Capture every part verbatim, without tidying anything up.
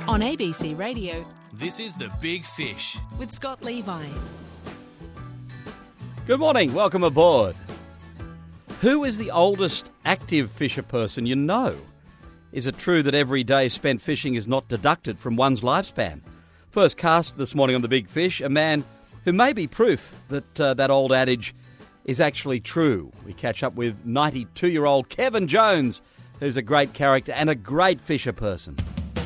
On A B C Radio, This is The Big Fish. with Scott Levi. Good morning, welcome aboard. Who is the oldest active fisher person you know? Is it true that every day spent fishing is not deducted from one's lifespan? First cast this morning on The Big Fish, a man who may be proof that uh, that old adage is actually true. We catch up with ninety-two-year-old Kevin Jones, who's a great character and a great fisher person.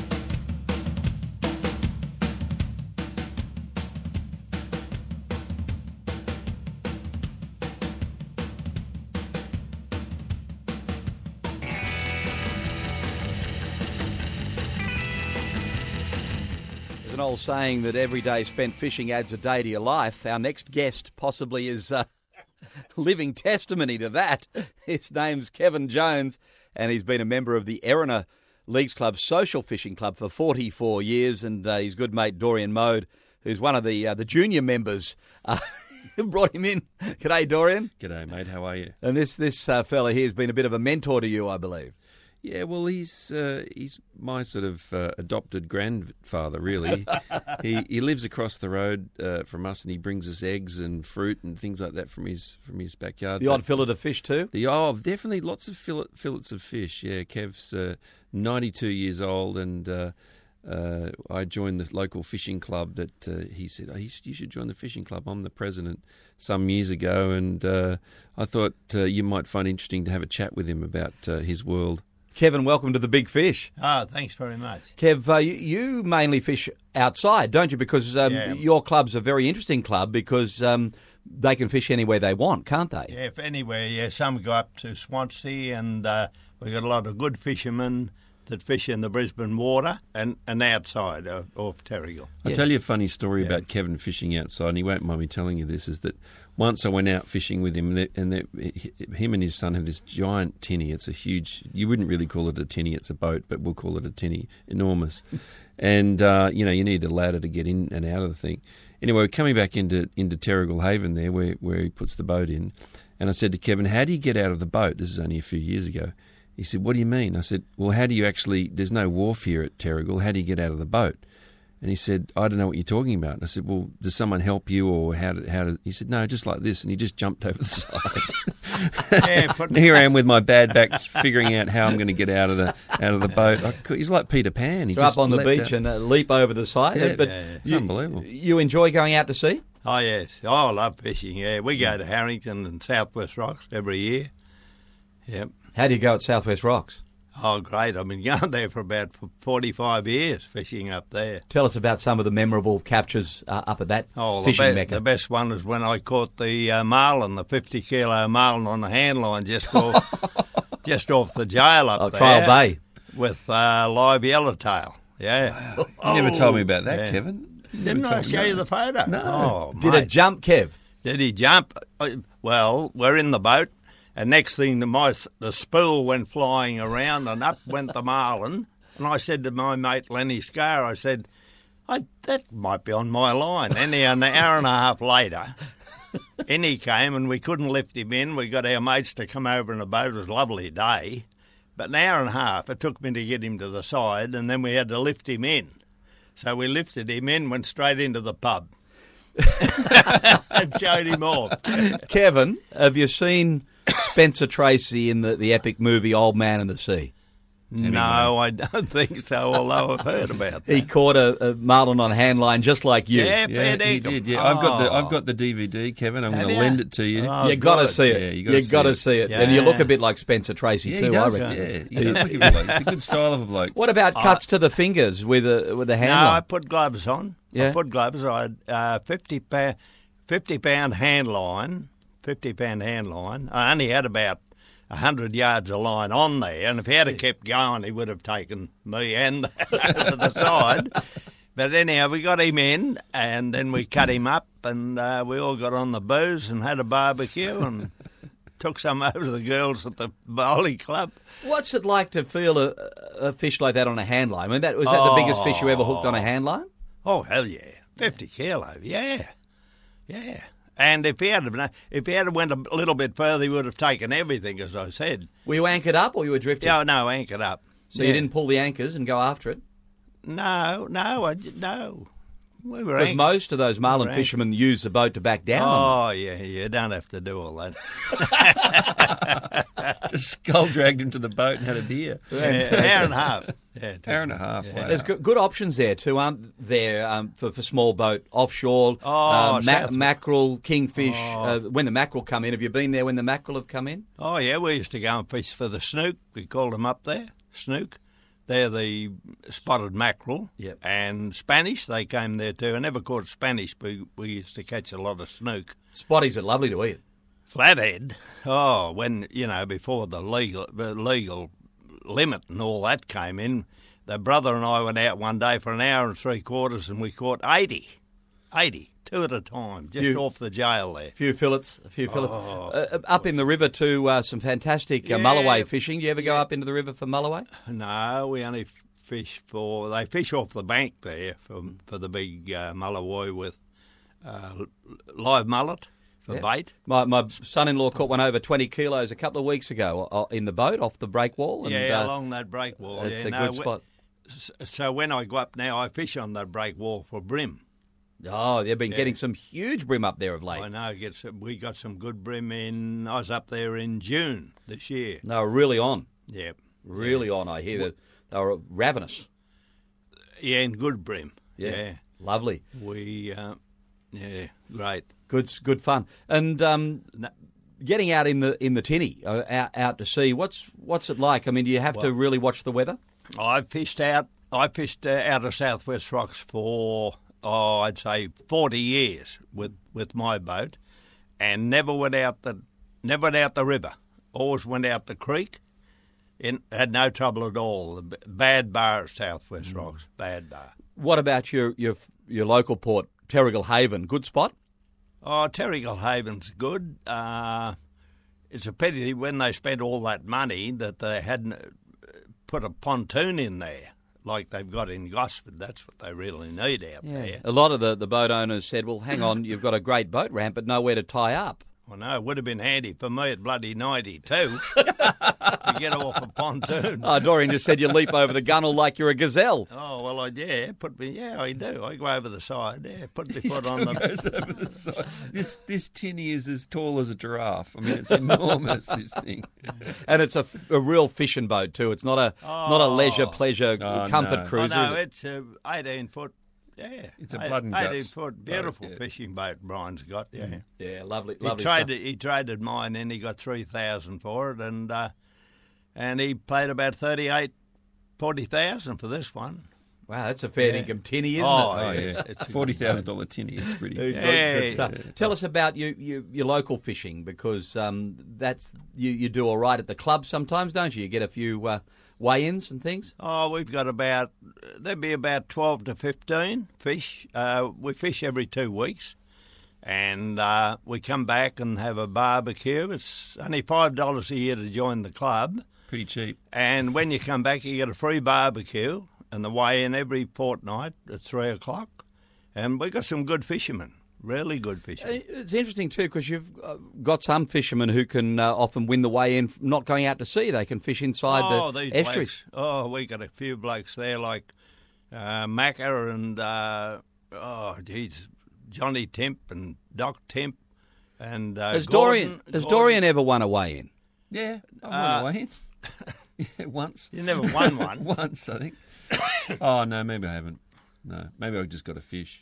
An old saying that every day spent fishing adds a day to your life. Our next guest possibly is uh, living testimony to that. His name's Kevin Jones, and he's been a member of the Erina Leagues Club Social Fishing Club for forty-four years, and uh, his good mate Dorian Mode, who's one of the uh, the junior members, uh, brought him in. G'day, Dorian. G'day, mate. How are you? And this this uh, fella here has been a bit of a mentor to you, I believe. Yeah, well, he's uh, he's my sort of uh, adopted grandfather, really. he he lives across the road uh, from us, and he brings us eggs and fruit and things like that from his from his backyard. The odd But, fillet of fish too? The oh, definitely lots of fillet, fillets of fish. Yeah, Kev's uh, ninety-two years old, and uh, uh, I joined the local fishing club. That uh, he said, oh, you, should, you should join the fishing club. I'm the president. Some years ago, and uh, I thought uh, you might find it interesting to have a chat with him about uh, his world. Kevin, welcome to The Big Fish. Oh, thanks very much. Kev, uh, you, you mainly fish outside, don't you? Because um, Yeah. your club's a very interesting club because um, they can fish anywhere they want, can't they? Yeah, if anywhere, yeah, some go up to Swansea, and uh, we've got a lot of good fishermen that fish in the Brisbane water and, and outside of, of Terrigal. I'll tell you a funny story Yeah. about Kevin fishing outside, and he won't mind me telling you this, is that once I went out fishing with him, and they, him and his son have this giant tinny. It's a huge, you wouldn't really call it a tinny, it's a boat, but we'll call it a tinny, enormous. and, uh, you know, you need a ladder to get in and out of the thing. Anyway, we're coming back into, into Terrigal Haven there, where, where he puts the boat in, and I said to Kevin, how do you get out of the boat? This is only a few years ago. He said, what do you mean? I said, well, how do you actually, there's no wharf here at Terrigal, how do you get out of the boat? And he said, I don't know what you're talking about. And I said, well, does someone help you, or how did, how did, he said, no, just like this. And he just jumped over the side. Yeah, put, And here I am with my bad back figuring out how I'm going to get out of the out of the boat. I could, he's like Peter Pan. He So just up on the leapt beach out. and uh, leap over the side. Yeah, but yeah, yeah. It's you, unbelievable. You enjoy going out to sea? oh, yes. Oh, I love fishing, yeah. We go to Harrington and Southwest Rocks every year. Yep. How do you go at Southwest Rocks? Oh, great. I've been going there for about forty-five years, fishing up there. Tell us about some of the memorable captures uh, up at that Oh, the, fishing be- mecca. the best one was when I caught the uh, marlin, the fifty kilo marlin on the hand line just off, just off the jail up Oh, there. Trial Bay. With uh, live yellowtail, yeah. You never told me about that, Yeah. Kevin. You Didn't never I told me show that. you the photo? No. Oh, Did mate. it jump, Kev? Did he jump? Uh, Well, we're in the boat, and next thing the, my, the spool went flying around, and up went the marlin. And I said to my mate Lenny Scar, I said, I, that might be on my line. Anyhow, an hour and a half later, in he came, and we couldn't lift him in. We got our mates to come over in a boat. It was a lovely day. But an hour and a half, it took me to get him to the side, and then we had to lift him in. So we lifted him in, went straight into the pub. And showed him off. Kevin, have you seen Spencer Tracy in the, the epic movie Old Man and the Sea? No, I don't think so, although I've heard about that. He caught a, a marlin on hand line just like you. Yeah, Yeah, fair he dinkum. did. Yeah, I've got the Oh. I've got the D V D, Kevin. I'm Have going to you? lend it to you. Oh, you got to good. see it. Yeah, you you gotta got to see see it. it. And you look Yeah. a bit like Spencer Tracy Yeah, too, he does. I reckon. Yeah, he does look a bit like- it's a good style of a bloke. What about cuts to the fingers with a with a hand No, line? I put gloves on. Yeah. I put gloves. I had uh, fifty pound, fifty pound hand line, fifty pound hand line. I only had about a hundred yards of line on there, and if he had have kept going, he would have taken me and to the side. But anyhow, we got him in, and then we cut him up, and uh, we all got on the booze and had a barbecue, and took some over to the girls at the bowling club. What's it like to feel a, a fish like that on a hand line? I mean, that, was that the biggest fish you ever hooked on a hand line? Oh, hell yeah. fifty kilo, yeah. Yeah. And if he had if he had went a little bit further, he would have taken everything, as I said. Were you anchored up or you were drifting? Yeah, no, anchored up. So yeah. you didn't pull the anchors and go after it? No, no, I j- no. We were Because ang- most of those marlin Right. fishermen use the boat to back down. Oh, yeah, you don't have to do all that. Just skull dragged him to the boat and had a beer. Yeah, an hour and a half. Yeah, Hour and a half. Wow. There's good, good options there too, aren't there, um, for, for small boat, offshore, Oh, uh, ma- South- mackerel, kingfish. Oh. Uh, when the mackerel come in, have you been there when the mackerel have come in? Oh, yeah, we used to go and fish for the snook. We called them up there, snook. They're the spotted mackerel. Yep. And Spanish, they came there too. I never caught Spanish, but we used to catch a lot of snook. Spotties are lovely to eat. Flathead, oh, when, you know, before the legal, the legal limit and all that came in, the brother and I went out one day for an hour and three quarters and we caught eighty. eighty, two at a time, just Few- off the jail there. A few fillets, a few fillets. Oh. uh, up in the river to uh, some fantastic uh, Yeah. mulloway fishing. You ever go up into the river for mulloway? No, we only f- fish for, they fish off the bank there for, for the big uh, mulloway with uh, live mullet for Yeah. bait. My, my son-in-law caught one over twenty kilos a couple of weeks ago uh, in the boat off the break wall. And, Yeah, uh, along that break wall. It's yeah, a no, good we- spot. s- So when I go up now, I fish on that break wall for brim. Oh, they've been Yeah. getting some huge brim up there of late. I know. Get some, we got some good brim in. I was up there in June this year. They were really on, Yeah, really on. I hear that they were ravenous. yeah, in good brim. Yeah, Yeah, lovely, we, uh, yeah, great. good, good fun. And um, No, getting out in the in the tinny, uh, out out to sea. What's what's it like? I mean, do you have to Well- really watch the weather? I fished out. I fished uh, out of Southwest Rocks for oh, I'd say forty years with, with my boat, and never went out the never went out the river. Always went out the creek. In, had no trouble at all. The b- Bad bar at Southwest Rocks. Bad bar. What about your your your local port, Terrigal Haven? Good spot. Oh, Terrigal Haven's good. Uh, it's a pity when they spent all that money that they hadn't uh, put a pontoon in there like they've got in Gosford. That's what they really need out there. A lot of the, the boat owners said, well, hang on, you've got a great boat ramp, but nowhere to tie up. Well, no, it would have been handy for me at bloody ninety-two to get off a pontoon. Oh, Dorian just said you leap over the gunnel like you're a gazelle. Oh, well, I yeah, put me, yeah, I do. I go over the side, yeah, put my foot on the... Goes over the side. This this tinny is as tall as a giraffe. I mean, it's enormous. This thing. And it's a, a real fishing boat too. It's not a not a leisure pleasure Oh, comfort no. Oh, cruiser. no, is it? it's a eighteen foot, yeah. It's a eight- blood and eighteen guts foot, boat, beautiful yeah. fishing boat Brian's got, yeah. Yeah, lovely, He lovely stuff. traded, he traded mine and he got three thousand for it, and uh, and he paid about thirty-eight, forty thousand for this one. Wow, that's a fair Yeah. income tinny, isn't Oh, it? Oh, yeah. yeah. It's- it's a forty thousand dollar tinny. It's pretty. Good- Yeah. good stuff. Tell us about you, you, your local fishing, because um, that's you, you do all right at the club sometimes, don't you? You get a few uh, weigh-ins and things. Oh, we've got about, there'd be about twelve to fifteen fish. Uh, we fish every two weeks. And uh, we come back and have a barbecue. It's only five dollars a year to join the club. Pretty cheap. And when you come back, you get a free barbecue and the weigh-in every fortnight at three o'clock. And we've got some good fishermen, really good fishermen. It's interesting too, because you've uh, got some fishermen who can uh, often win the way-in, not going out to sea. They can fish inside oh, the these estuaries. blokes. Oh, we got a few blokes there like uh, Macca and, uh, oh, geez, Johnny Timp and Doc Timp. And uh, Has Gordon, Dorian has Gordon- Dorian ever won a weigh-in? Yeah, I Uh, won away. Yeah, once. You never won one. Once, I think. Oh, no, maybe I haven't. No, maybe I just got a fish.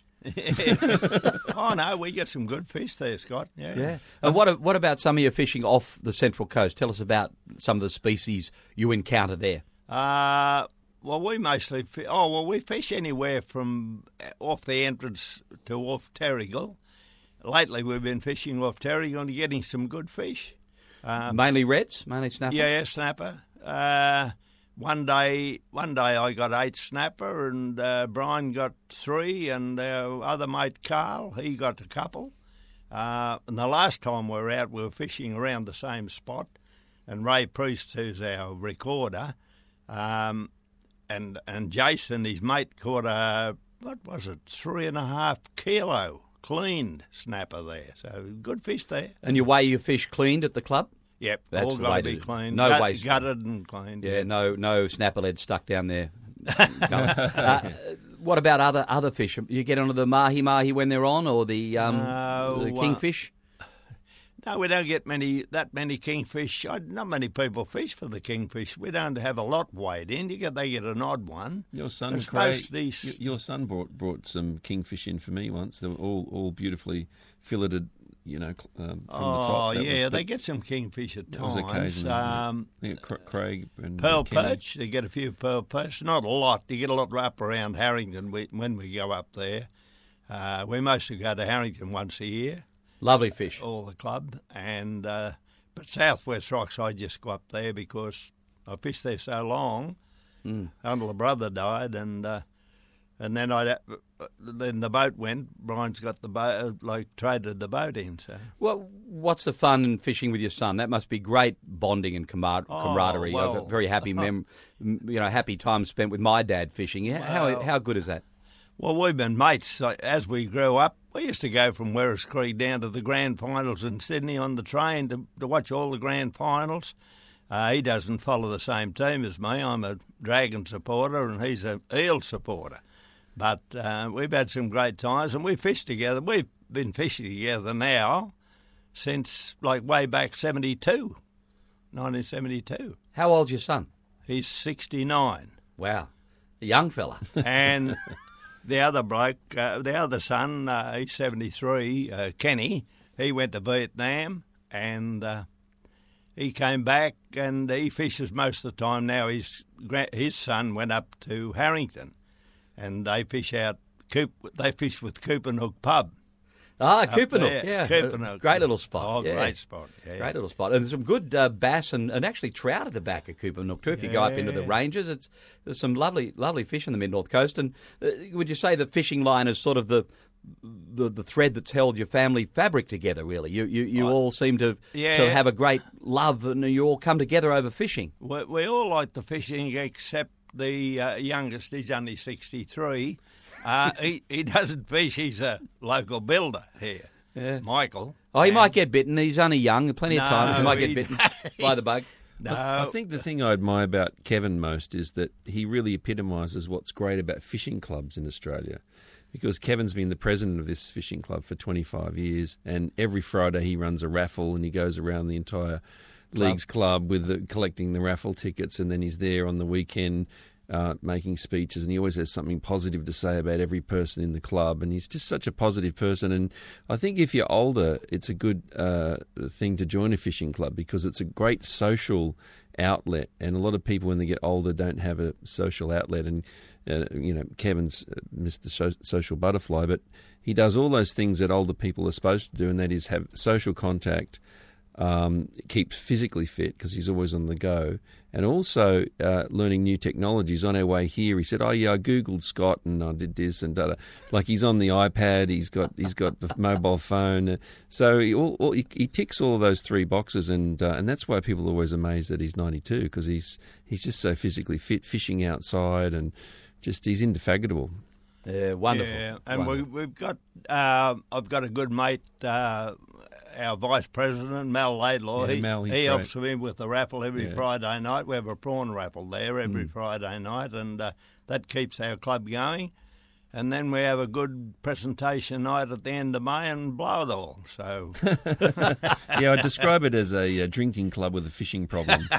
Oh, no, we get some good fish there, Scott. Yeah. Yeah. And what what about some of your fishing off the Central Coast? Tell us about some of the species you encounter there. Uh, well, we mostly, fi- oh, well, we fish anywhere from off the entrance to off Terrigal. Lately, we've been fishing off Terrigal and getting some good fish. Um, Mainly reds, mainly snapper. Yeah, yeah, snapper. Uh, one day, one day I got eight snapper, and uh, Brian got three, and our other mate Carl, he got a couple. Uh, and the last time we were out, we were fishing around the same spot, and Ray Priest, who's our recorder, um, and and Jason, his mate, caught a what was it, three and a half kilo cleaned snapper there. So good fish there. And you weigh your fish cleaned at the club? Yep, That's all the got way to to be do it. cleaned. No Gut- waste. Gutted and cleaned. Yeah, no no snapper lead stuck down there uh, what about other other fish? You get onto the mahi mahi when they're on, or the um, No, the uh, kingfish? No, we don't get many that many kingfish. I, not many people fish for the kingfish. We don't have a lot weighed in. You get they get an odd one. Your son, It's Craig, most these- y- your son brought brought some kingfish in for me once. They were all all beautifully filleted, you know, cl- um, from the top. Oh That yeah, was, they get some kingfish at that was times. occasionally. yeah. Um, I think Cra- Craig and Pearl Kenny. perch, they get a few pearl perch. Not a lot. You get a lot up around Harrington we, when we go up there. Uh, we mostly go to Harrington once a year. Lovely fish. All the club, and uh, but Southwest Rocks I just go up there because I fished there so long Mm. until the brother died, and uh, and then I then the boat went. Brian's got the boat, like traded the boat in. So Well, what's the fun in fishing with your son? That must be great bonding and camar- Oh, camaraderie. I've got well. very happy, mem- m- you know, happy time spent with my dad fishing. How how, Well. how good is that? well, we've been mates so as we grew up. We used to go from Werris Creek down to the grand finals in Sydney on the train to, to watch all the grand finals. Uh, he doesn't follow the same team as me. I'm a Dragon supporter and he's a Eel supporter. But uh, we've had some great times and we fished together. We've been fishing together now since like way back seventy-two, nineteen seventy-two. How old's your son? He's sixty-nine. Wow, a young fella. And the other bloke, uh, the other son, uh, he's seventy-three, uh, Kenny, he went to Vietnam and uh, he came back and he fishes most of the time now. His, gra- his son went up to Harrington and they fish out, Coop, they fish with Coopanook Pub. Ah, up Coopanook, there. yeah. Coopanook. Great little spot. Oh, yeah. great spot. Yeah. Great little spot. And there's some good uh, bass and, and actually trout at the back of Coopanook too. If you go up into the Yeah. ranges, it's there's some lovely lovely fish in the mid-north coast. And uh, would you say the fishing line is sort of the the, the thread that's held your family fabric together, really? You you, you all seem to, Yeah. to have a great love and you all come together over fishing. We, we all like the fishing except the uh, youngest. He's only sixty-three. Uh, he, he doesn't fish. He's a local builder here, Yeah. Michael. Oh, he And- might get bitten. He's only young. Plenty of time. He No, might get he- bitten by the bug. No, I think the thing I admire about Kevin most is that he really epitomises what's great about fishing clubs in Australia. Because Kevin's been the president of this fishing club for twenty-five years, and every Friday he runs a raffle and he goes around the entire league's club with the, collecting the raffle tickets, and then he's there on the weekend uh, making speeches, and he always has something positive to say about every person in the club, and he's just such a positive person. And I think if you're older, it's a good uh, thing to join a fishing club because it's a great social outlet, and a lot of people when they get older don't have a social outlet. And uh, you know, Kevin's uh, Mister So- Social Butterfly, but he does all those things that older people are supposed to do, and that is have social contact, um, keeps physically fit because he's always on the go, and also uh, learning new technologies. On our way here, he said, "Oh yeah, I googled Scott and I did this and da." Like he's on the iPad, he's got he's got the mobile phone, so he, all, all, he, he ticks all of those three boxes, and uh, and that's why people are always amazed that he's ninety-two because he's he's just so physically fit, fishing outside, and just he's indefatigable. Yeah, wonderful. Yeah, and we, Wonderful. we've got. Uh, I've got a good mate, uh, our vice president, Mel Laidlaw. Yeah, he Mel, he's he great. helps me with the raffle every Yeah. Friday night. We have a prawn raffle there every Mm. Friday night, and uh, that keeps our club going. And then we have a good presentation night at the end of May and blow it all. So Yeah, I describe it as a, uh drinking club with a fishing problem.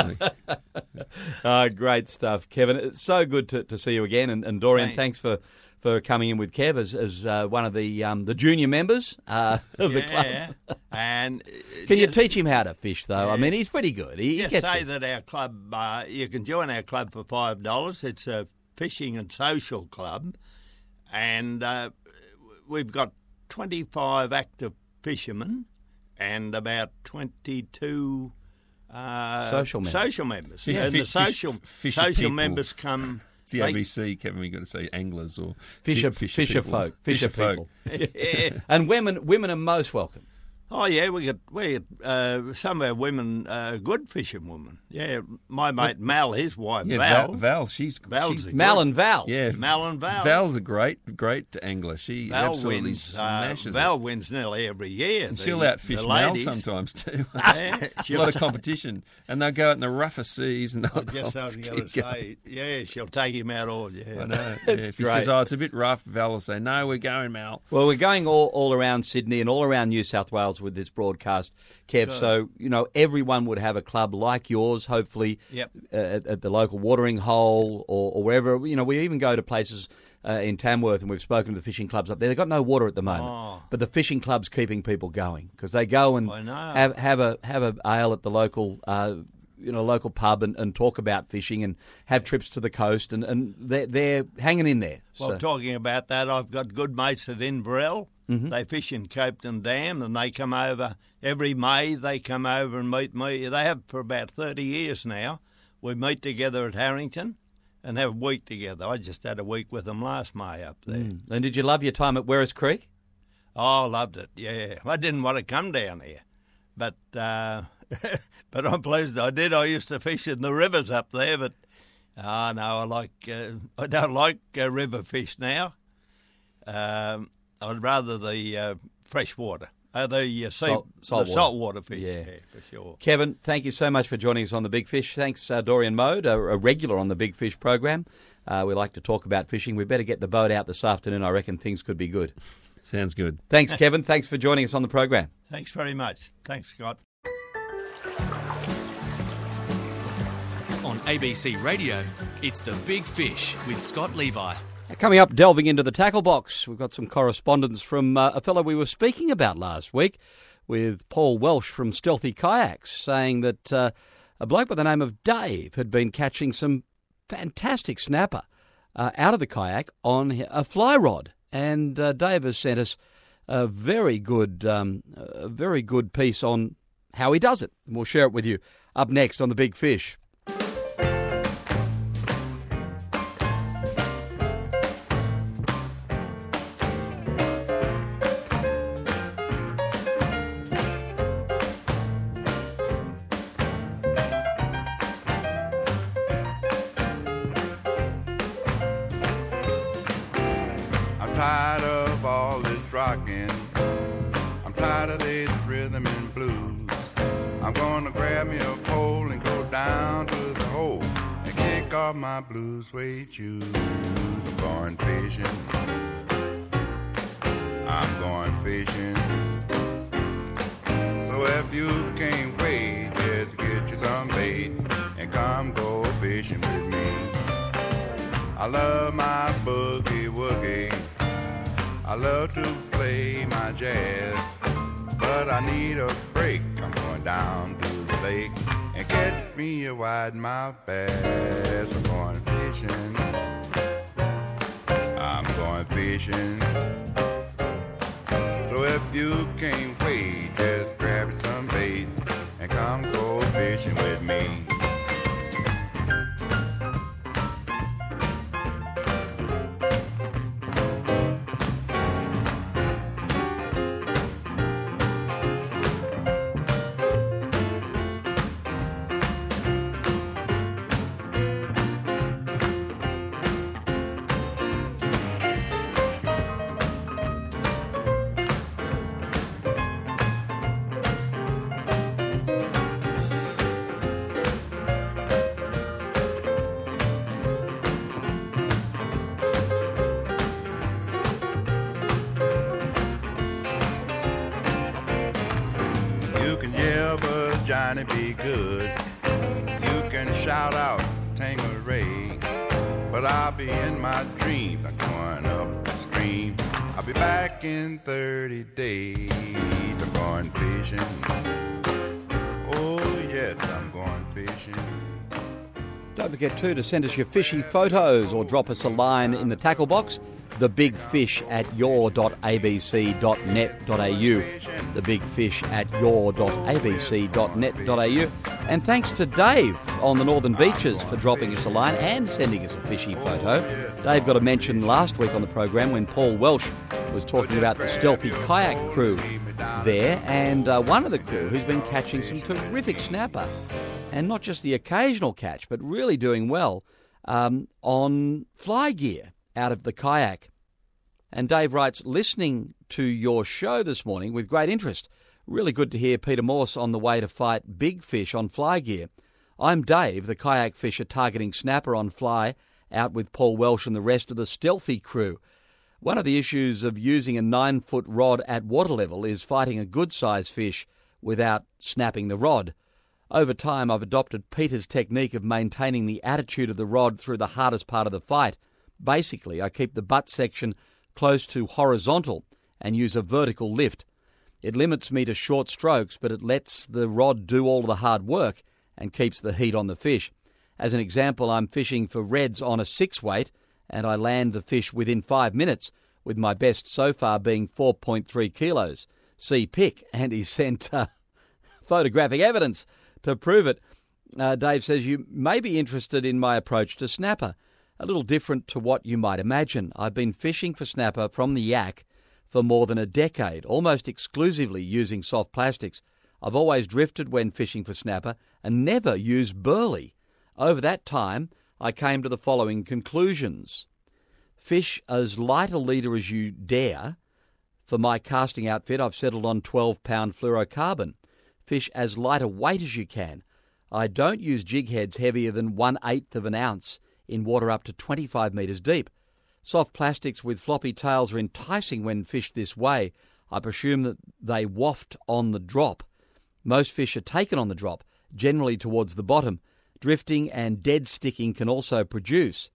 Oh, great stuff, Kevin. It's so good to, to see you again. And, and Dorian, Thanks. thanks for, for coming in with Kev as, as uh, one of the um, the junior members uh, of the club. yeah, and uh, Can you just- teach him how to fish, though? I Yeah. mean, he's pretty good. He, he Just gets say it. that our club, uh, you can join our club for five dollars. It's a fishing and social club, and uh, we've got twenty-five active fishermen and about twenty-two uh, Social members. Social members. Yeah, and fi- the fish- social fisher social people. members come. It's the they- A B C, Kevin. We've got to say anglers or Fisher, fi- fisher, people. folk. Fisher, folk. people. And women women are most welcome. Oh yeah, we got we got uh, some of our women uh, good fishing women. Yeah, my mate Mal, his wife Yeah, Val. Val, Val she's, Val's she's a Mal good- and Val. yeah, Mal and Val. Val's a great, great angler. She Val absolutely wins. Uh, smashes Val it. wins nearly every year. And The- she'll outfish the Mal ladies. sometimes too. Yeah, a she'll- lot of competition, and they'll go out in the rougher seas and they'll I just they'll was keep going to going. say, yeah, she'll take him out all. Yeah, I know. Yeah, if he great. says, "Oh, it's a bit rough," Val will say, "No, we're going, Mal." Well, we're going all, all around Sydney and all around New South Wales with this broadcast, Kev. So, you know, everyone would have a club like yours, hopefully, Yep. uh, at, at the local watering hole or, or wherever. You know, we even go to places uh, in Tamworth, and we've spoken to the fishing clubs up there. They've got no water at the moment, Oh. but the fishing club's keeping people going because they go and I know. have have a have a ale at the local. Uh, you know, local pub and, and talk about fishing and have trips to the coast and, and they're, they're hanging in there. Well, So- talking about that, I've got good mates at Inverell. Mm-hmm. They fish in Copeton Dam, and they come over every May. They come over and meet me. They have for about thirty years now. We meet together at Harrington and have a week together. I just had a week with them last May up there. Mm. And did you love your time at Werris Creek? Oh, I loved it. Yeah, I didn't want to come down here, but uh, but I'm pleased I did. I used to fish in the rivers up there, but oh no, I like uh, I don't like uh, river fish now. Um, I'd rather the uh, fresh water, uh, the uh, sea, Salt- the saltwater. saltwater fish. Yeah. Yeah. for sure. Kevin, thank you so much for joining us on The Big Fish. Thanks, uh, Dorian Mode, a, a regular on The Big Fish program. Uh, we like to talk about fishing. We better get the boat out this afternoon. I reckon things could be good. Sounds good. Thanks, Kevin. Thanks for joining us on the program. Thanks very much. Thanks, Scott. On A B C Radio, it's The Big Fish with Scott Levi. Now, coming up, delving into the tackle box, we've got some correspondence from uh, a fellow we were speaking about last week with Paul Welsh from Stealthy Kayaks, saying that uh, a bloke by the name of Dave had been catching some fantastic snapper uh, out of the kayak on a fly rod. And uh, Dave has sent us a very good, um, a very good piece on how he does it. And we'll share it with you up next on The Big Fish. I'm tired of all this rocking. I'm tired of this rhythm and blues. I'm gonna grab me a pole and go down to the hole and kick off my blue suede shoes. I'm going fishing. I'm going fishing. So if you can't wait, just get you some bait and come go fishing with me. I love my boogie woogie. I love to play my jazz, but I need a break. I'm going down to the lake and get me a wide mouth bass. I'm going fishing. I'm going fishing. So if you can't wait, just grab some bait and come go fishing with me. You can yell, but Johnny be good. You can shout out Tangeray, but I'll be in my dreams. I'm going up the stream. I'll be back in thirty days. I'm going fishing. Oh yes, I'm going fishing. Don't forget too to send us your fishy photos or drop us a line in the tackle box. Thebigfish at your dot a b c dot net dot a u. Thebigfish at your dot a b c dot net dot a u. And thanks to Dave on the Northern Beaches for dropping us a line and sending us a fishy photo. Dave got a mention last week on the program when Paul Welsh was talking about the stealthy kayak crew there, and uh, one of the crew who's been catching some terrific snapper, and not just the occasional catch, but really doing well um, on fly gear out of the kayak. And Dave writes, listening to your show this morning with great interest. Really good to hear Peter Morse on the way to fight big fish on fly gear. I'm Dave, the kayak fisher targeting snapper on fly, out with Paul Welsh and the rest of the stealthy crew. One of the issues of using a nine-foot rod at water level is fighting a good-sized fish without snapping the rod. Over time, I've adopted Peter's technique of maintaining the attitude of the rod through the hardest part of the fight. Basically, I keep the butt section close to horizontal and use a vertical lift. It limits me to short strokes, but it lets the rod do all the hard work and keeps the heat on the fish. As an example, I'm fishing for reds on a six-weight, and I land the fish within five minutes, with my best so far being four point three kilos. See pic, and he sent uh, photographic evidence to prove it. Uh, Dave says, you may be interested in my approach to snapper. A little different to what you might imagine. I've been fishing for snapper from the yak for more than a decade, almost exclusively using soft plastics. I've always drifted when fishing for snapper and never used burley. Over that time, I came to the following conclusions. Fish as light a leader as you dare. For my casting outfit, I've settled on twelve pound fluorocarbon. Fish as light a weight as you can. I don't use jig heads heavier than one-eighth of an ounce in water up to twenty-five metres deep. Soft plastics with floppy tails are enticing when fished this way. I presume that they waft on the drop. Most fish are taken on the drop, generally towards the bottom. Drifting and dead sticking can also produce.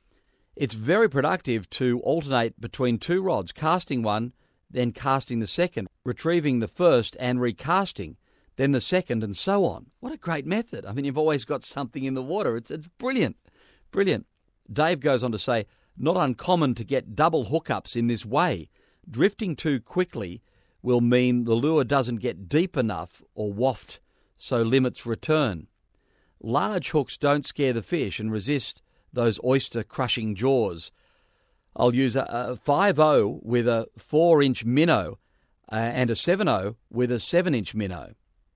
It's very productive to alternate between two rods, casting one, then casting the second, retrieving the first and recasting, then the second, and so on. What a great method. I mean, you've always got something in the water. It's, it's brilliant. Brilliant. Dave goes on to say, not uncommon to get double hookups in this way. Drifting too quickly will mean the lure doesn't get deep enough or waft, so limits return. Large hooks don't scare the fish and resist those oyster-crushing jaws. I'll use a, a five oh with a four-inch minnow uh, and a seven oh with a seven-inch minnow.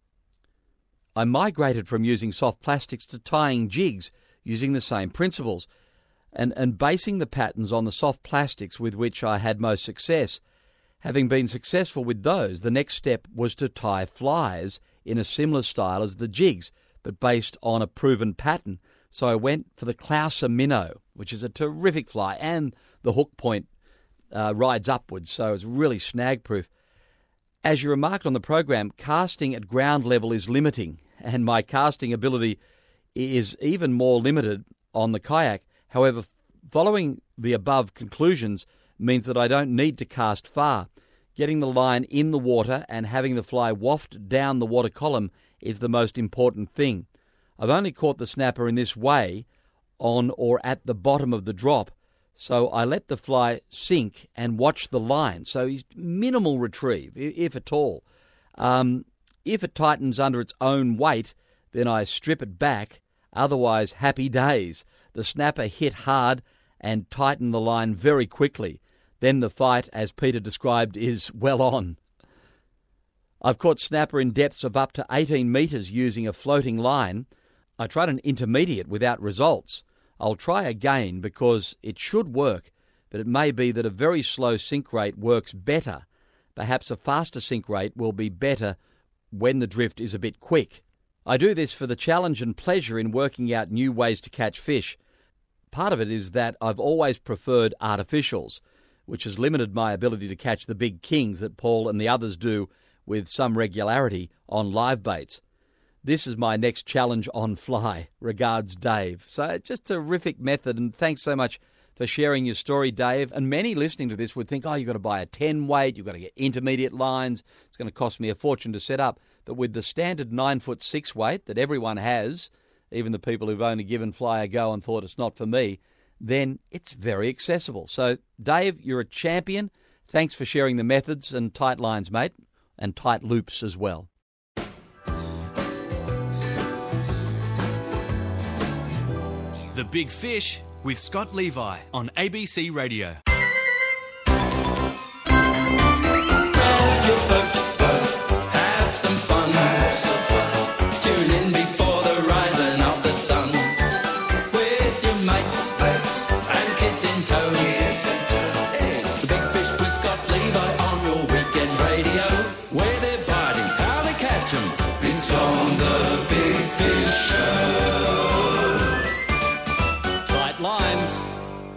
I migrated from using soft plastics to tying jigs using the same principles and, and basing the patterns on the soft plastics with which I had most success. Having been successful with those, the next step was to tie flies in a similar style as the jigs, but based on a proven pattern. So I went for the Clouser minnow, which is a terrific fly, and the hook point uh, rides upwards, so it's really snag-proof. As you remarked on the program, casting at ground level is limiting, and my casting ability is even more limited on the kayak. However, following the above conclusions means that I don't need to cast far. Getting the line in the water and having the fly waft down the water column is the most important thing. I've only caught the snapper in this way on or at the bottom of the drop, so I let the fly sink and watch the line. So he's minimal retrieve, if at all. Um, if it tightens under its own weight, then I strip it back. Otherwise, happy days. The snapper hit hard and tightened the line very quickly. Then the fight, as Peter described, is well on. I've caught snapper in depths of up to eighteen metres using a floating line. I tried an intermediate without results. I'll try again because it should work, but it may be that a very slow sink rate works better. Perhaps a faster sink rate will be better when the drift is a bit quick. I do this for the challenge and pleasure in working out new ways to catch fish. Part of it is that I've always preferred artificials, which has limited my ability to catch the big kings that Paul and the others do with some regularity on live baits. This is my next challenge on fly. Regards, Dave. So just a terrific method, and thanks so much for sharing your story, Dave. And many listening to this would think, oh, you've got to buy a ten weight, you've got to get intermediate lines, it's going to cost me a fortune to set up. But with the standard nine foot six weight that everyone has, even the people who've only given fly a go and thought it's not for me, then it's very accessible. So, Dave, you're a champion. Thanks for sharing the methods and tight lines, mate, and tight loops as well. The Big Fish with Scott Levi on A B C Radio. Have some fun. Tune in before the rising of the sun. With your mates and kids in tow. It's the Big Fish with Scott Levi on your weekend radio. Where they're biting, how they catch 'em. It's on the Big Fish Show. Tight lines.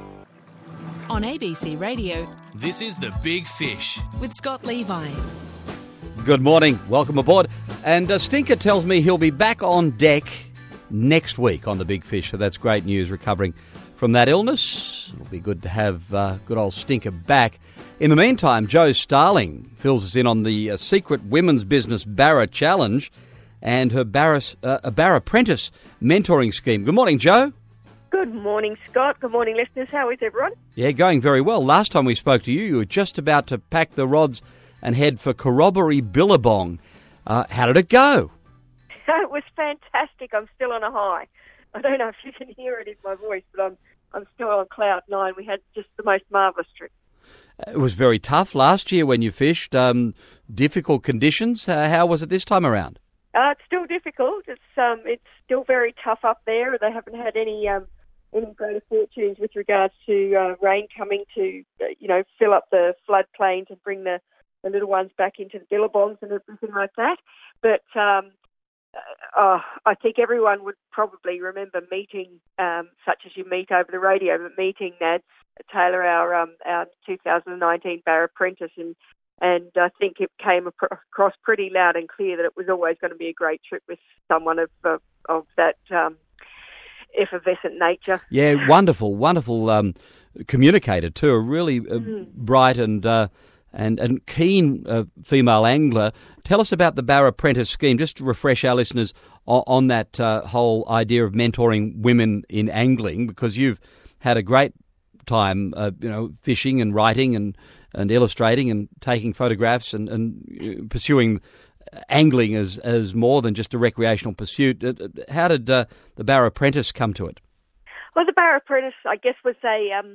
On A B C Radio This is The Big Fish. with Scott Levi. Good morning. Welcome aboard. And uh, Stinker tells me he'll be back on deck next week on The Big Fish, so that's great news, recovering from that illness. It'll be good to have uh, good old Stinker back. In the meantime, Joe Starling fills us in on the uh, secret women's business Barra Challenge and her Barra, uh, a Barra Apprentice mentoring scheme. Good morning, Joe. Good morning, Scott. Good morning, listeners. How is everyone? Yeah, going very well. Last time we spoke to you, you were just about to pack the rods and head for Corroboree Billabong. Uh, how did it go? It was fantastic. I'm still on a high. I don't know if you can hear it in my voice, but I'm I'm still on cloud nine. We had just the most marvellous trip. It was very tough last year when you fished. Um, difficult conditions. Uh, how was it this time around? Uh, it's still difficult. It's um it's still very tough up there. They haven't had any um any greater fortunes with regards to uh, rain coming to uh, you know fill up the floodplains and bring the the little ones back into the billabongs and everything like that. But um, uh, I think everyone would probably remember meeting, um, such as you meet over the radio, but meeting Nads Taylor, our um, our two thousand nineteen Barra Apprentice, and and I think it came across pretty loud and clear that it was always going to be a great trip with someone of of, of that um, effervescent nature. Yeah, wonderful, wonderful um, communicator too. A really uh, mm. bright and uh, and and keen uh, female angler. Tell us about the Barra Apprentice scheme, just to refresh our listeners on, on that uh, whole idea of mentoring women in angling, because you've had a great time, uh, you know, fishing and writing and, and illustrating and taking photographs and, and pursuing angling as as more than just a recreational pursuit. How did uh, the Barra Apprentice come to it? Well, the Barra Apprentice, I guess, was a um,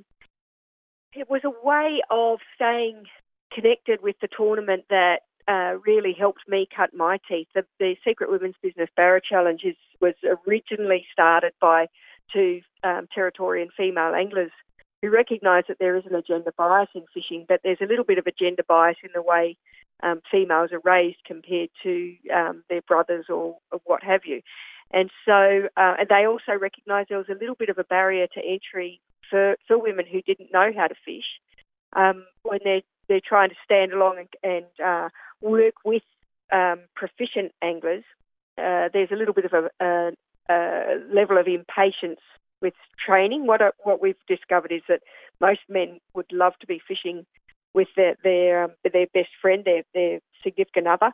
it was a way of staying connected with the tournament that uh, really helped me cut my teeth. The, the Secret Women's Business Barra Challenge is, was originally started by two um, Territorian female anglers who recognise that there is an agenda bias in fishing, but there's a little bit of a gender bias in the way um, females are raised compared to um, their brothers or, or what have you. And so uh, and they also recognised there was a little bit of a barrier to entry for, for women who didn't know how to fish um, when they're, they're trying to stand along and, and uh, work with um, proficient anglers. Uh, there's a little bit of a, a, a level of impatience with training. What what we've discovered is that most men would love to be fishing with their their, um, their best friend, their their significant other,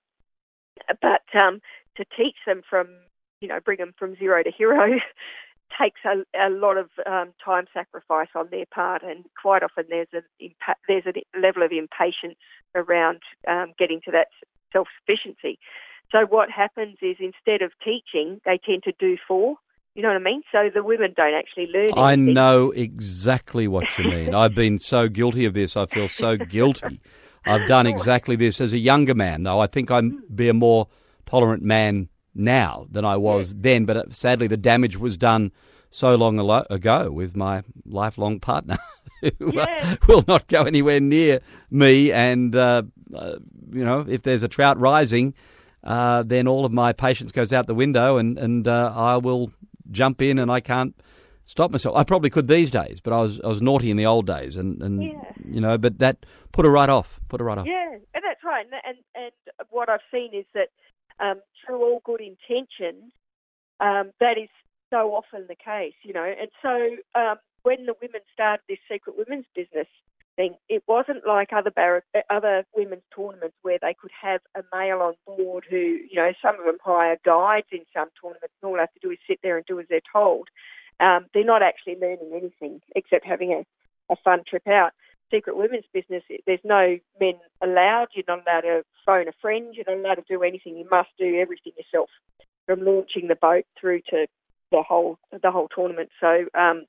but um, to teach them from you know bring them from zero to hero takes a, a lot of um, time sacrifice on their part, and quite often there's a impa- there's a level of impatience around um, getting to that self sufficiency. So what happens is instead of teaching, they tend to do for. You know what I mean? So the women don't actually learn anything. I know exactly what you mean. I've been so guilty of this. I feel so guilty. I've done exactly this as a younger man, though. I think I'd be a more tolerant man now than I was yeah. then. But sadly, the damage was done so long ago with my lifelong partner who yeah. will not go anywhere near me. And, uh, uh, you know, if there's a trout rising, uh, then all of my patience goes out the window and, and uh, I will jump in and I can't stop myself. I probably could these days, but I was I was naughty in the old days, and, and yeah. you know, but that put her right off. Put her right off. Yeah, and that's right. And and, and what I've seen is that um, through all good intentions, um, that is so often the case, you know. And so um, when the women started this Secret Women's Business thing, it wasn't like other bar- other women's tournaments where they could have a male on board who, you know, some of them hire guides in some tournaments and all they have to do is sit there and do as they're told. Um, they're not actually learning anything except having a, a fun trip out. Secret Women's Business, there's no men allowed. You're not allowed to phone a friend. You're not allowed to do anything. You must do everything yourself, from launching the boat through to the whole the whole tournament. So, um,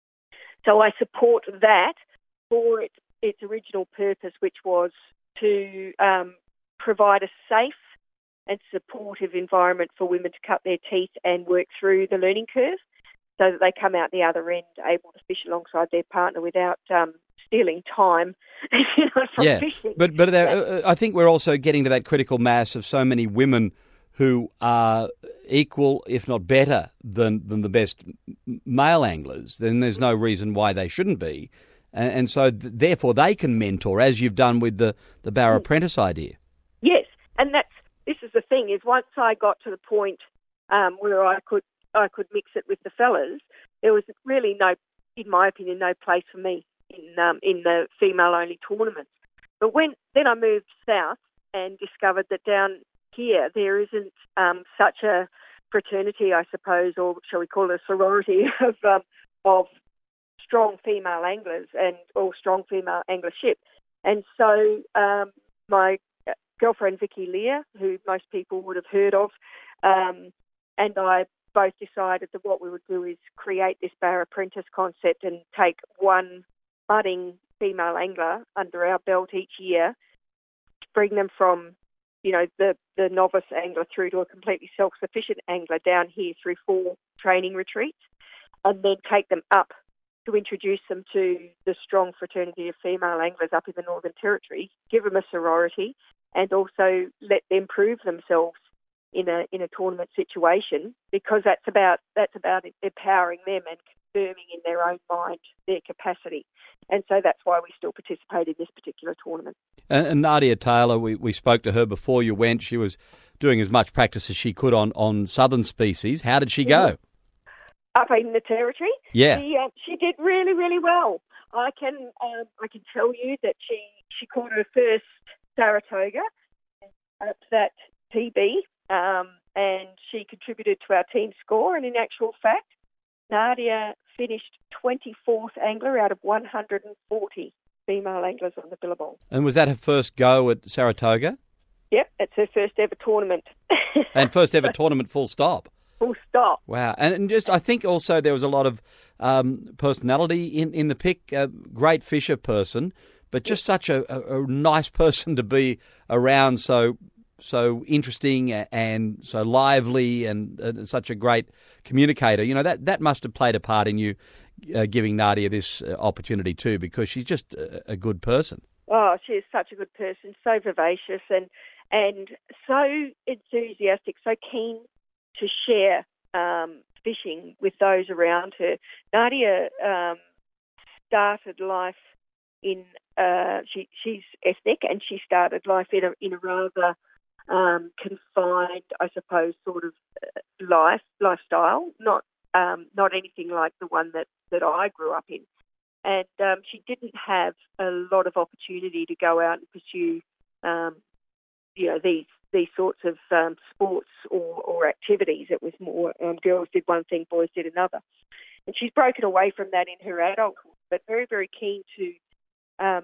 so I support that for its its original purpose, which was to um, provide a safe and supportive environment for women to cut their teeth and work through the learning curve, so that they come out the other end able to fish alongside their partner without um, stealing time, you know, from yeah. fishing. But but uh, I think we're also getting to that critical mass of so many women who are equal, if not better, than than the best male anglers. Then there's no reason why they shouldn't be, and, and so th- therefore they can mentor, as you've done with the the Barra mm. Apprentice idea. Yes, and that's this is the thing is once I got to the point um, where I could I could mix it with the fellas, there was really no, in my opinion, no place for me in um, in the female-only tournaments. But when then I moved south and discovered that down here there isn't um, such a fraternity, I suppose, or shall we call it a sorority of um, of strong female anglers and or strong female anglership. And so um, my girlfriend Vicky Lear, who most people would have heard of, um, and I both decided that what we would do is create this Barra Apprentice concept and take one budding female angler under our belt each year, bring them from, you know, the, the novice angler through to a completely self-sufficient angler down here through four training retreats, and then take them up to introduce them to the strong fraternity of female anglers up in the Northern Territory, give them a sorority, and also let them prove themselves in a in a tournament situation, because that's about that's about empowering them and confirming in their own mind their capacity. And so that's why we still participate in this particular tournament. And, and Nadia Taylor, we, we spoke to her before you went. She was doing as much practice as she could on, on southern species. How did she go? Up in the Territory? Yeah. She, uh, she did really, really well. I can um, I can tell you that she, she caught her first Saratoga at that P B, um, and she contributed to our team score. And in actual fact, Nadia finished twenty-fourth angler out of one hundred forty female anglers on the Billabong. And was that her first go at Saratoga? Yep, it's her first ever tournament. And first ever tournament, full stop. Full stop. Wow. And, and just, I think also there was a lot of um, personality in, in the pick. A great fisher person, but just such a, a, a nice person to be around, so so interesting and so lively and, and such a great communicator. You know, that, that must have played a part in you uh, giving Nadia this uh, opportunity too, because she's just a, a good person. Oh, she is such a good person, so vivacious and and so enthusiastic, so keen to share um, fishing with those around her. Nadia um, started life in, uh, she, she's ethnic, and she started life in a, in a rather um, confined, I suppose, sort of life, lifestyle, not um, not anything like the one that, that I grew up in. And um, she didn't have a lot of opportunity to go out and pursue, um, you know, these these sorts of um, sports or, or activities. It was more um, girls did one thing, boys did another. And she's broken away from that in her adulthood, but very, very keen to um,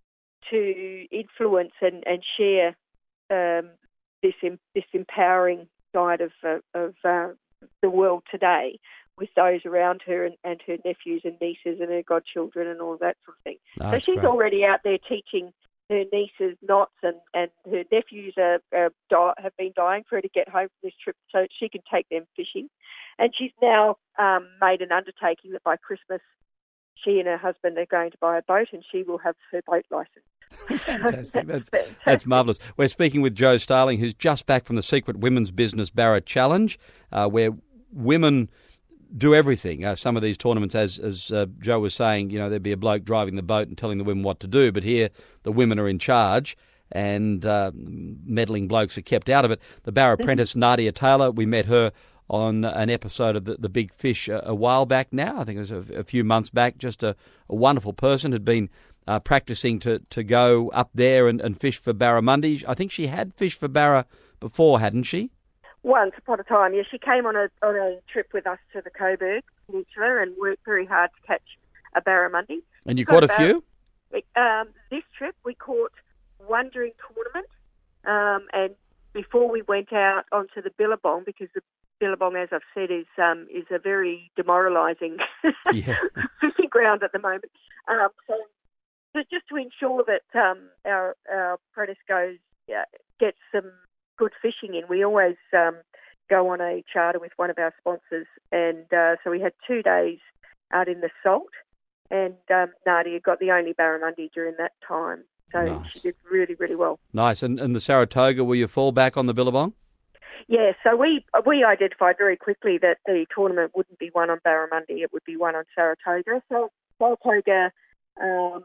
to influence and, and share um, this this empowering side of uh, of uh, the world today with those around her and, and her nephews and nieces and her godchildren and all that sort of thing. Oh, so she's great. already out there teaching her nieces knots, and, and her nephews are, are di- have been dying for her to get home from this trip so she can take them fishing. And she's now um, made an undertaking that by Christmas she and her husband are going to buy a boat and she will have her boat licence. Fantastic. That's, that's marvellous. We're speaking with Jo Starling, who's just back from the Secret Women's Business Barra Challenge, uh, where women do everything. Uh, some of these tournaments, as as uh, Jo was saying, you know, there'd be a bloke driving the boat and telling the women what to do, but here the women are in charge and uh, meddling blokes are kept out of it. The Barra Apprentice, Nadia Taylor, we met her on an episode of The, the Big Fish a, a while back now. I think it was a, a few months back. Just a, a wonderful person, had been uh, practicing to, to go up there and, and fish for barramundi. I think she had fished for barra before, hadn't she? Once upon a time, yeah. She came on a on a trip with us to the Coburg Peninsula and worked very hard to catch a barramundi. And you Got caught a bar- few? Um, this trip, we caught one during tournament, um, and before we went out onto the Billabong, because the Billabong, as I've said, is um, is a very demoralising Yeah. fishing ground at the moment. Um, so, so just to ensure that um, our our apprentice goes uh, gets some good fishing in, we always um, go on a charter with one of our sponsors, and uh, so we had two days out in the salt, and um, Nadia got the only barramundi during that time. So Nice. she did really, really well. Nice. And, and the Saratoga, were you fall back on the Billabong? Yeah, so we we identified very quickly that the tournament wouldn't be won on barramundi, it would be won on Saratoga. So Saratoga um,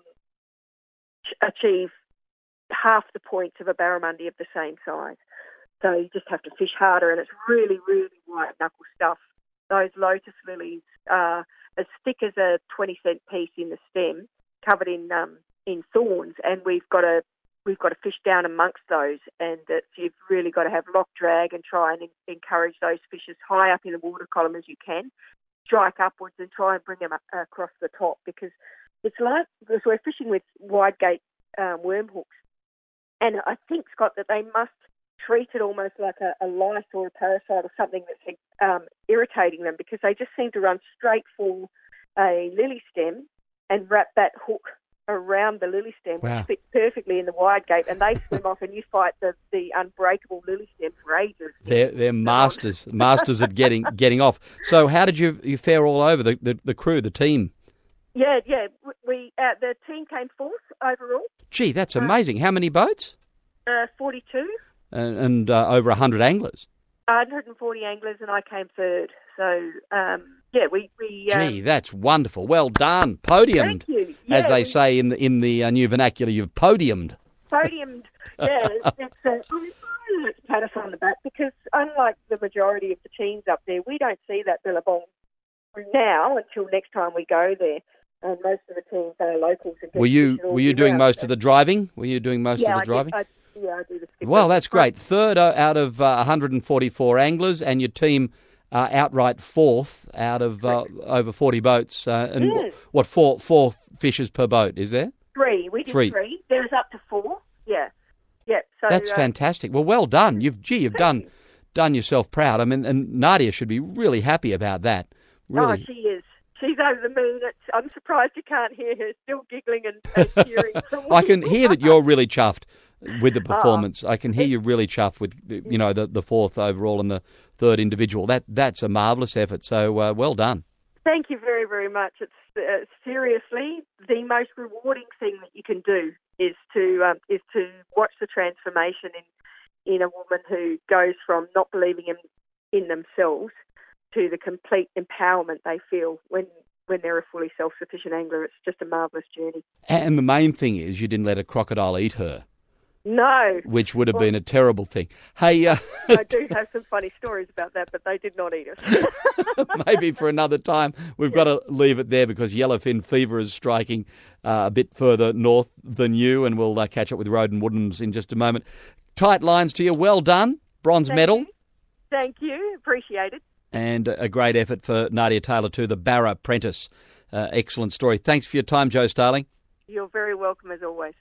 achieve half the points of a barramundi of the same size. So you just have to fish harder, and it's really, really white knuckle stuff. Those lotus lilies are as thick as a twenty cent piece in the stem, covered in um, in thorns, and we've got to we've got to fish down amongst those, and it's, you've really got to have lock drag and try and en- encourage those fish as high up in the water column as you can, strike upwards and try and bring them up, uh, across the top, because it's like, because we're fishing with wide gate um, worm hooks, and I think, Scott, that they must treat it almost like a, a lice or a parasite or something that's um, irritating them, because they just seem to run straight for a lily stem and wrap that hook around the lily stem, Wow. which fits perfectly in the wide gate, and they swim off, and you fight the, the unbreakable lily stem for ages. They're, they're masters, masters at getting getting off. So how did you you fare all over, the, the, the crew, the team? Yeah, yeah. We uh, the team came fourth overall, Gee, that's amazing. How many boats? uh, forty-two. And, and uh, over one hundred anglers. one hundred forty anglers, and I came third. So, um, yeah, we... we um, Gee, that's wonderful. Well done. Podiumed, Thank you. as Yeah, they we- say in the, in the uh, new vernacular. You've podiumed. podiumed. Yeah, it's, it's uh, I like to pat us on the back, because unlike the majority of the teams up there, we don't see that Billabong now until next time we go there. And most of the teams are locals. And get Were you fishing all were you year doing round, most so- of the driving? Were you doing most yeah, of the I driving? Did, I, yeah, I do the skip. Well, that's great. Third uh, out of uh, one hundred forty-four anglers, and your team uh, outright fourth out of uh, over forty boats. Uh, and Yes. what, four four fishes per boat, is there? Three. We did Three. three. There was up to four. Yeah. Yeah. So That's uh, fantastic. Well, well done. You've gee, you've done done yourself proud. I mean, and Nadia should be really happy about that. Really. Oh, she is. She's over the moon. It's, I'm surprised you can't hear her still giggling and, and cheering. I can hear that you're really chuffed with the Oh. performance. I can hear you really chuffed with the, you know the, the fourth overall and the third individual. That that's a marvellous effort. So uh, well done. Thank you very, very much. It's uh, seriously the most rewarding thing that you can do is to um, is to watch the transformation in in a woman who goes from not believing in in themselves to the complete empowerment they feel when when they're a fully self-sufficient angler. It's just a marvellous journey. And the main thing is you didn't let a crocodile eat her, No, which would have Well- been a terrible thing. Hey, uh, I do have some funny stories about that, but they did not eat us. maybe for another time. We've got to leave it there because yellowfin fever is striking uh, a bit further north than you, and we'll uh, catch up with Roden Woodlands in just a moment. Tight lines to you. Well done. Bronze Thank medal. you. Thank you. Appreciate it. And a great effort for Nadia Taylor too, the Barra Apprentice. Uh, excellent story. Thanks for your time, Joe Starling. You're very welcome as always.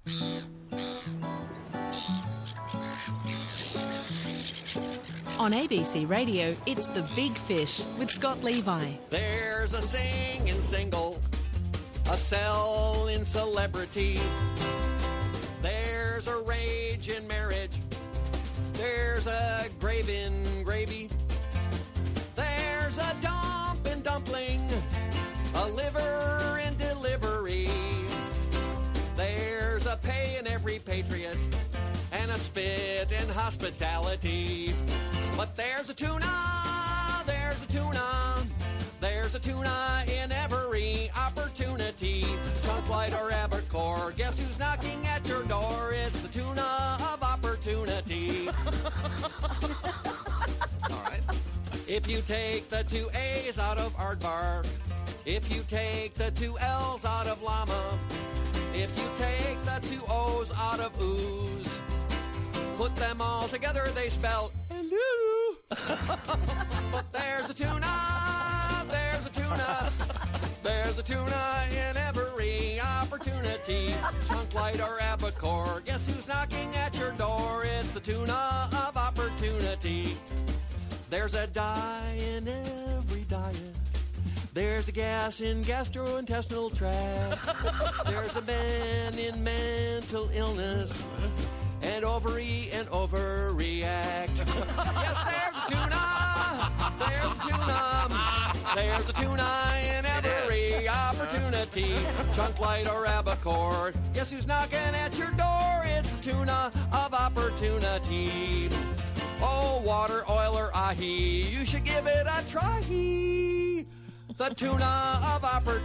On A B C Radio, it's The Big Fish with Scott Levi. There's a singing single, a selling celebrity. There's a rage in marriage. There's a grave in gravy. There's a dump in dumpling, a liver in delivery. There's a pay in every patriot and a spit in hospitality. But there's a tuna, there's a tuna, there's a tuna in every opportunity. Chunk light or albacore, guess who's knocking at your door? It's the tuna of opportunity. All right. If you take the two A's out of aardvark, if you take the two L's out of llama, If you take the two O's out of ooze, put them all together, they spell hello. But there's a tuna, there's a tuna, there's a tuna in every opportunity. Chunk, light, or albacore, guess who's knocking at your door? It's the tuna of opportunity. There's a dye in every diet. There's a gas in gastrointestinal tract. There's a man in mental illness and overeat and overreact. Yes, there's a tuna. There's a tuna. There's a tuna in every opportunity. Chunk, light, or albacore. Guess who's knocking at your door? It's the tuna of opportunity. Oh, water, oil, or ahi, you should give it a try. The tuna of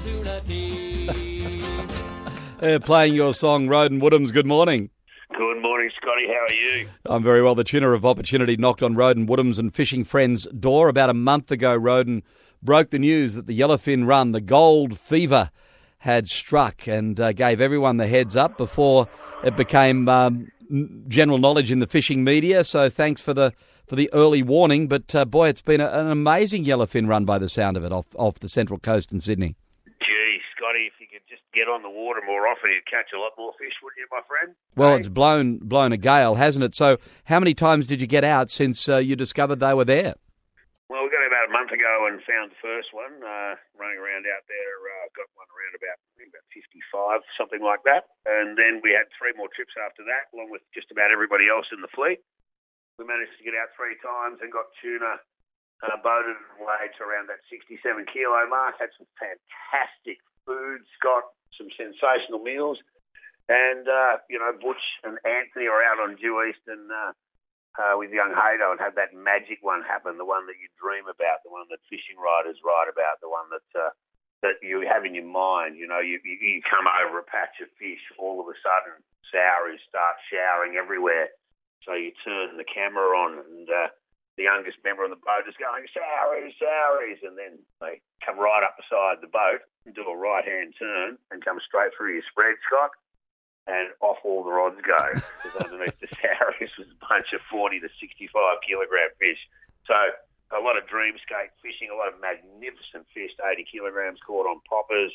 opportunity. Uh, playing your song, Roden Woodhams, good morning. Good morning, Scotty. How are you? I'm very well. The tuna of opportunity knocked on Roden Woodhams and fishing friends' door about a month ago. Roden broke the news that the yellowfin run, the gold fever, had struck and uh, gave everyone the heads up before it became um, general knowledge in the fishing media. So thanks for the for the early warning. But uh, boy, it's been a, an amazing yellowfin run by the sound of it off off the Central Coast in Sydney. Gee, Scotty, if you could just get on the water more often, you'd catch a lot more fish, wouldn't you, my friend? Well, hey? it's blown blown a gale, hasn't it? So how many times did you get out since uh, you discovered they were there? Well, we got about a month ago and found the first one, uh, running around out there. Uh, got one around about, I think about fifty-five, something like that. And then we had three more trips after that, along with just about everybody else in the fleet. We managed to get out three times and got tuna uh, boated and weighed to around that sixty-seven kilo mark. Had some fantastic food, Scott, some sensational meals. And, uh, you know, Butch and Anthony are out on due east and uh, uh, with young Hado and had that magic one happen, the one that you dream about, the one that fishing writers write about, the one that uh, that you have in your mind. You know, you, you, you come over a patch of fish, all of a sudden souries start showering everywhere. So you turn the camera on and uh, the youngest member on the boat is going, souries, souries, and then they come right up beside the boat and do a right-hand turn and come straight through your spread, Scott, and off all the rods go. Because underneath the souries was a bunch of forty to sixty-five kilogram fish. So a lot of dreamscape fishing, a lot of magnificent fish, eighty kilograms caught on poppers.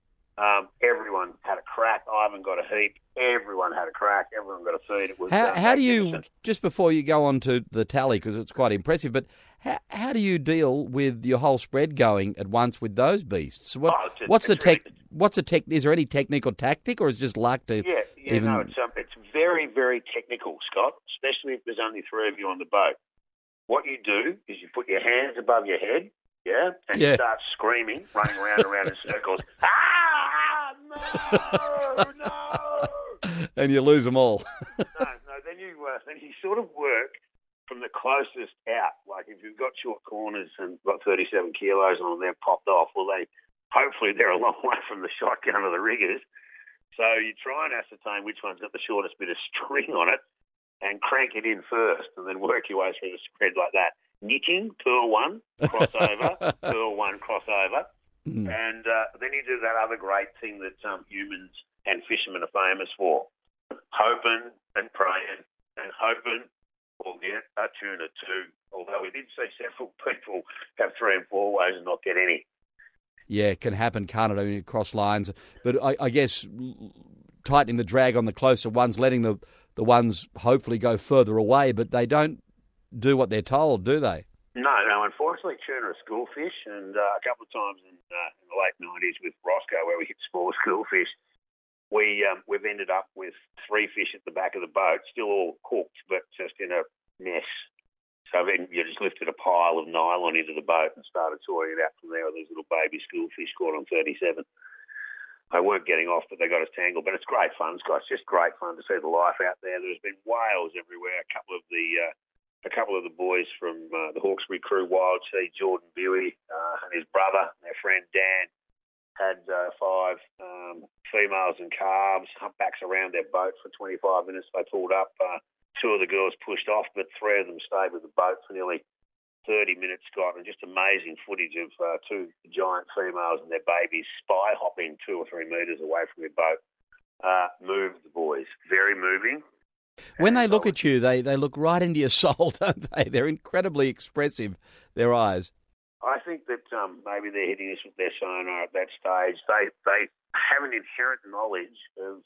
Um, everyone had a crack. Ivan got a heap. Everyone had a crack. Everyone got a feed. It was How, uh, how do you, just before you go on to the tally, because it's quite impressive, but how, how do you deal with your whole spread going at once with those beasts? What, Oh, it's- what's the it's tech? really- What's the tech? Is there any technique or tactic, or is it just luck to Yeah, yeah, even? no, it's um, it's very, very technical, Scott. Especially if there's only three of you on the boat. What you do is you put your hands above your head, yeah, and Yeah. you start screaming, running around and around in circles. Ah, no, no. and you lose them all. no, no. Then you uh, then you sort of work from the closest out. Like if you've got short corners and got thirty-seven kilos on them, they're popped off. Well, they hopefully they're a long way from the shotgun or the riggers. So you try and ascertain which one's got the shortest bit of string on it, and crank it in first, and then work your way through the spread like that. Knitting, pearl one, crossover, pearl one, crossover. Mm. And uh, then you do that other great thing that um, humans and fishermen are famous for, hoping and praying and hoping we'll get a tuna too. Although we did see several people have three and four ways and not get any. Yeah, it can happen, can't it? I mean, cross lines. But I, I guess tightening the drag on the closer ones, letting the, the ones hopefully go further away, but they don't do what they're told, do they? No, no. Unfortunately, tuna are school fish, and uh, a couple of times in, uh, in the late nineties with Roscoe, where we hit small school fish, we um, we've ended up with three fish at the back of the boat, still all cooked, but just in a mess. So then you just lifted a pile of nylon into the boat and started sorting it out from there with these little baby school fish caught on thirty-seven. They weren't getting off, but they got us tangled. But it's great fun, Scott. It's just great fun to see the life out there. There's been whales everywhere. A couple of the uh, a couple of the boys from uh, the Hawkesbury crew, Wild Sea, Jordan Buey uh, and his brother, their friend Dan, had uh, five um, females and calves, humpbacks around their boat for twenty-five minutes. They pulled up. Uh, two of the girls pushed off, but three of them stayed with the boat for nearly thirty minutes, Scott, and just amazing footage of uh, two giant females and their babies spy hopping two or three metres away from their boat. uh, move the boys. Very moving. When they look at you, they, they look right into your soul, don't they? They're incredibly expressive, their eyes. I think that um, maybe they're hitting us with their sonar at that stage. They they have an inherent knowledge of,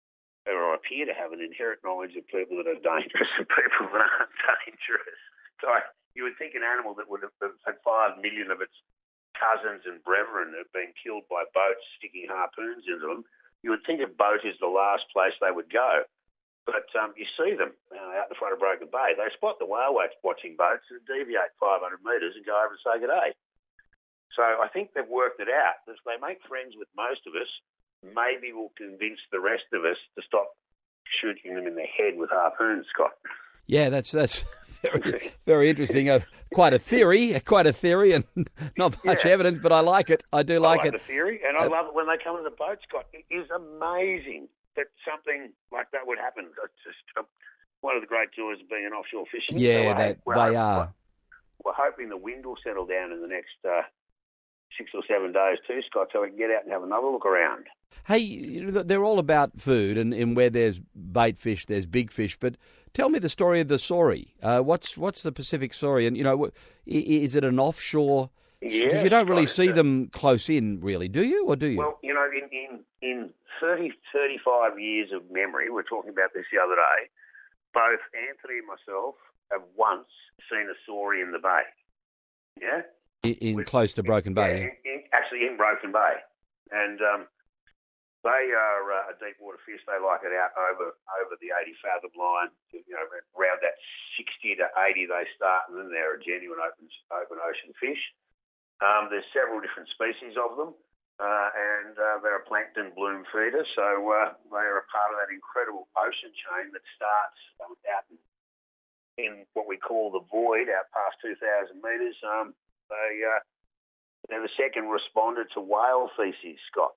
or appear to have an inherent knowledge of people that are dangerous and people that aren't dangerous. So you would think an animal that would have had five million of its cousins and brethren have been killed by boats sticking harpoons into them, you would think a boat is the last place they would go. But um, you see them uh, out in front of Broken Bay. They spot the whale watching boats and deviate five hundred metres and go over and say good day. So I think they've worked it out. If they make friends with most of us, maybe we'll convince the rest of us to stop shooting them in the head with harpoons, Scott. Yeah, that's that's very, very interesting. Uh, quite a theory, quite a theory, and not much Yeah. evidence, but I like it. I do like, I like it. the theory, and I Uh, love it when they come to the boat, Scott. It is amazing that something like that would happen. It's just uh, one of the great joys of being an offshore fishing. Yeah, So they, we're they hoping- are. We're hoping the wind will settle down in the next uh, six or seven days too, Scott, so we can get out and have another look around. Hey, you know, they're all about food, and, and where there's bait fish, there's big fish. But tell me the story of the Saury. Uh, what's what's the Pacific Saury? And, you know, i- is it an offshore? Because Yeah, you don't really Scott, see it's a- them close in, really, do you? Or do you? Well, you know, in, in, in thirty, thirty-five years of memory, we were talking about this the other day, both Anthony and myself have once seen a Saury in the bay. Yeah? in, in close to Broken Bay. Yeah, in, in, actually in Broken Bay. And um, they are uh, a deep water fish. They like it out over over the eighty fathom line. You know, around that sixty to eighty they start, and then they're a genuine open open ocean fish. Um, there's several different species of them, uh, and uh, they're a plankton bloom feeder. So uh, they are a part of that incredible ocean chain that starts um, out in, in what we call the void, out past two thousand metres. Um, they uh, they're the second responder to whale feces, Scott.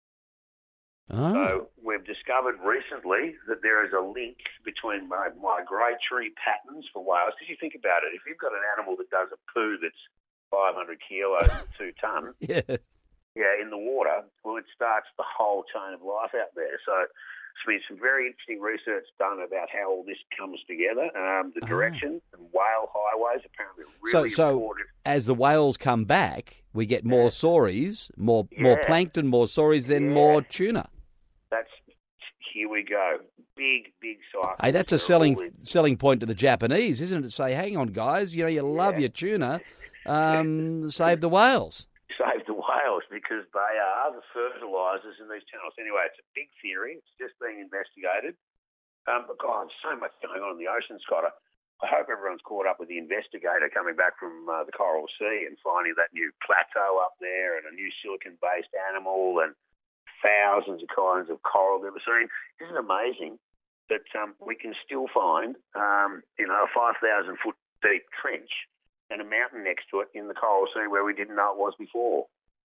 Oh. So we've discovered recently that there is a link between mi- migratory patterns for whales. Because you think about it, if you've got an animal that does a poo that's five hundred kilos, two tonne, Yeah. yeah, in the water, well, it starts the whole chain of life out there. So there's been some very interesting research done about how all this comes together. Um, the direction and whale highways apparently are So, really so important. as the whales come back, we get more sauries, more more Yeah. plankton, more sauries, then Yeah. more tuna. That's here we go. Big, big cycle. Hey, that's a selling selling point to the Japanese, isn't it? To say, hang on, guys, you know, you love your tuna, um, save the whales. Save the whales because they are the fertilisers in these channels. Anyway, it's a big theory. It's just being investigated. Um, but God, so much going on in the ocean, Scott. I, I hope everyone's caught up with the investigator coming back from uh, the Coral Sea and finding that new plateau up there and a new silicon-based animal and thousands of kinds of coral they've ever seen. Isn't it amazing that um, we can still find, um, you know, a five thousand foot deep trench and a mountain next to it in the Coral Sea where we didn't know it was before?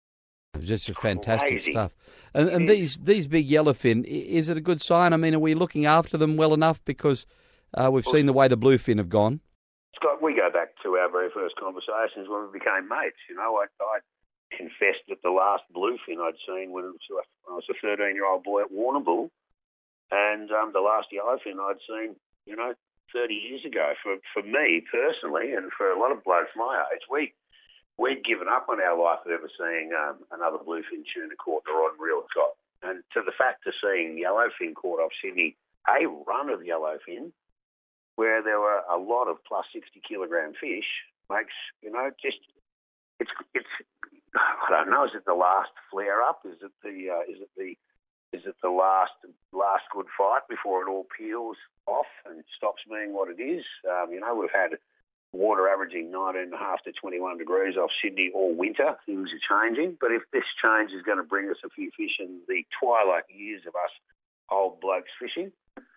Just fantastic Crazy. stuff. And, and It these these big yellowfin, i- is it a good sign? I mean, are we looking after them well enough? Because uh, we've seen the way the bluefin have gone. Scott, we go back to our very first conversations when we became mates. You know, I, I confessed that the last bluefin I'd seen when I was a thirteen-year-old boy at Warrnambool, and um, the last yellowfin I'd seen, you know, thirty years ago. For for me personally, and for a lot of blokes my age, we we'd given up on our life of ever seeing um, another bluefin tuna caught in a rod and reel, Scott. And to the fact of seeing yellowfin caught off Sydney, a run of yellowfin, where there were a lot of plus sixty kilogram fish, makes, you know, just, it's, it's, I don't know, is it the last flare up? Is it the, uh, is it the, is it the last, last good fight before it all peels off and stops being what it is? Um, you know, we've had water averaging nineteen and a half to twenty-one degrees off Sydney all winter. Things are changing. But if this change is going to bring us a few fish in the twilight years of us old blokes fishing,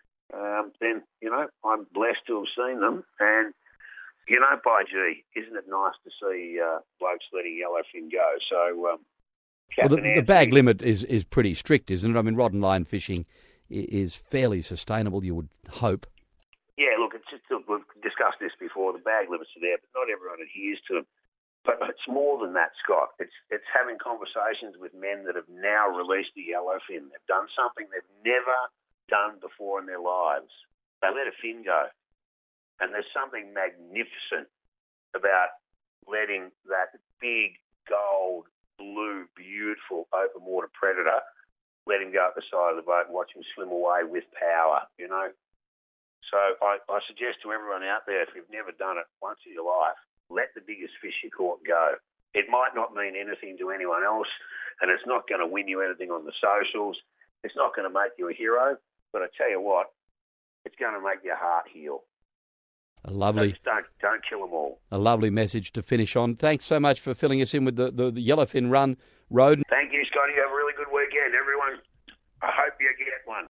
um, then, you know, I'm blessed to have seen them. And, you know, by gee, isn't it nice to see uh, blokes letting yellowfin go? So, um, Well, the, Captain the bag Anthony- limit is, is pretty strict, isn't it? I mean, rod and line fishing i- is fairly sustainable, you would hope. Yeah, look, it's just, we've discussed this before. The bag limits are there, but not everyone adheres to them. But it's more than that, Scott. It's it's having conversations with men that have now released the yellowfin. They've done something they've never done before in their lives. They let a fin go. And there's something magnificent about letting that big, gold, blue, beautiful open water predator, let him go up the side of the boat and watch him swim away with power, you know. So I, I suggest to everyone out there, if you've never done it once in your life, let the biggest fish you caught go. It might not mean anything to anyone else, and it's not going to win you anything on the socials. It's not going to make you a hero, but I tell you what, it's going to make your heart heal. A lovely, so don't, don't kill them all. A lovely message to finish on. Thanks so much for filling us in with the, the, the Yellowfin Run Road. Thank you, Scotty. Have a really good weekend, everyone. I hope you get one.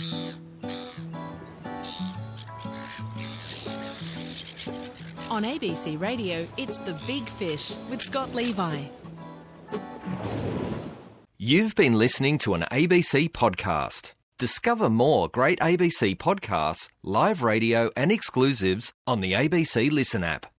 On A B C Radio, it's The Big Fish with Scott Levi. You've been listening to an A B C podcast. Discover more great A B C podcasts, live radio and exclusives on the A B C Listen app.